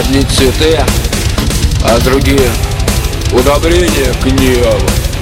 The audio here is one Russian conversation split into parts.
Одни цветы, а другие удобрения к небу.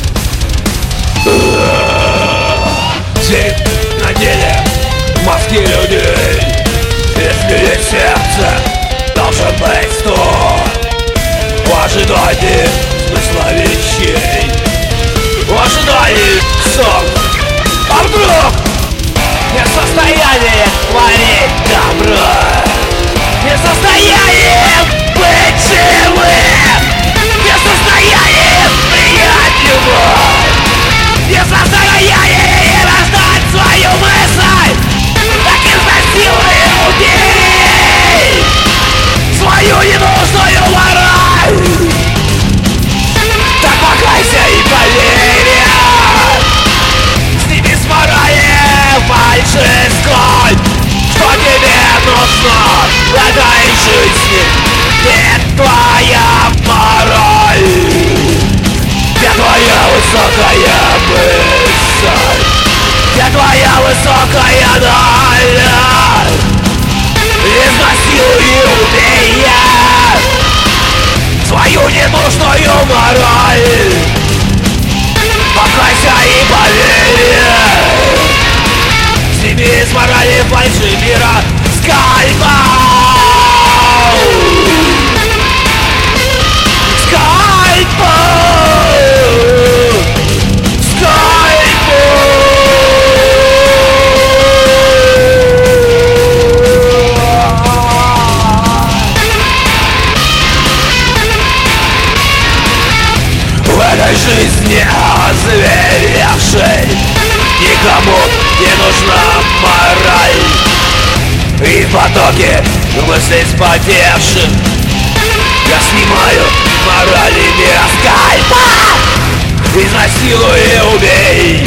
Зим на деле маски людей. Если есть сердце, должен быть стук. В ожидании смысла вещей, в ожидании сон. А вдруг не в состоянии творить добро, не в состоянии быть живым, не в состоянии принять любовь, не в состоянии рождать свою мысль, так изнасилуй и убей свою ненужную мораль. Так покайся и поверь, сними с морали фальши, что тебе нужно в этой жизни. Не твоя мораль, где твоя высокая мысль, где твоя высокая даль. Изнасилуй и убей свою ненужную мораль. Покайся и поверь, сними с морали фальши мира скальпа. Скальпа, скальпа. В этой жизни озверевшей никому не нужна мораль. И в потоке мыслей спотевших я снимаю морали мира скальпа. Изнасилуй и убей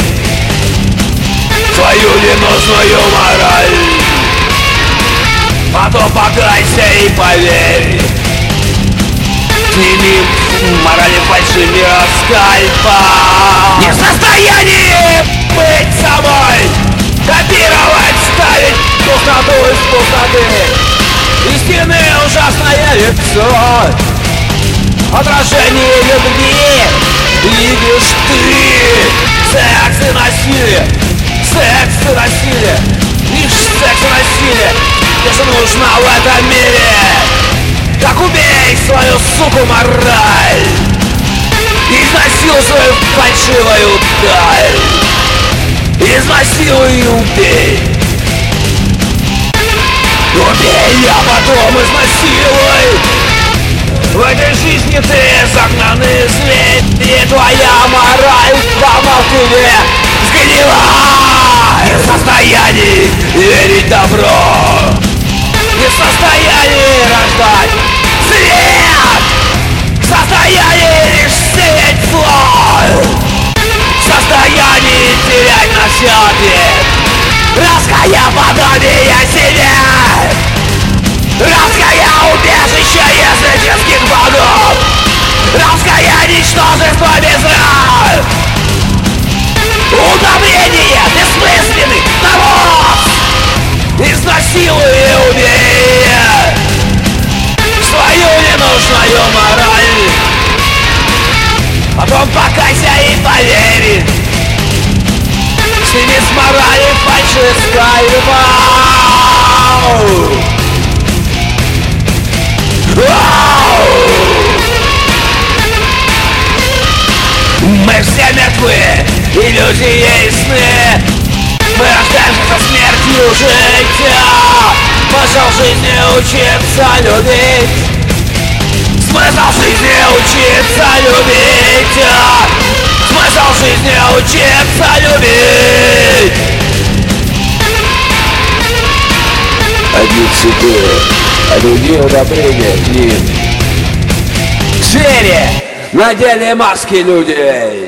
свою ненужную мораль. Потом покайся и поверь, сними морали фальши мира скальпа. Не в состоянии быть собой, копировать, ставить пустоту из пустоты. Истинное ужасное лицо, отражение любви. Видишь ты секс и насилие, секс и насилие, лишь секс и насилие. Тебе же нужно в этом мире. Так убей свою суку мораль, изнасилуй свою фальшивую даль. Изнасилуй и убей. Убей, а потом изнасилуй. В этой жизни ты загнанный зверь, и твоя мораль давно в тебе сгнила. Не в состоянии верить в добро, не в состоянии рождать свет, в состоянии лишь сеять зло, в состоянии терять насчет райское подобие себя, райское убежище языческих богов, райское ничтожество без рай, удобрение бессмысленный народ. Изнасилуй и убей свою ненужную мораль. Потом покайся и поверь, сними с морали фальши скальпа. Мы все мертвы, иллюзии и сны. Мы рождаемся со смертью жить. Смысл жизни учиться любить. Смысл жизни учиться любить. Смысл жизни учиться любить. Одни цветы, а другие удобрения к ним. Звери надели маски людей.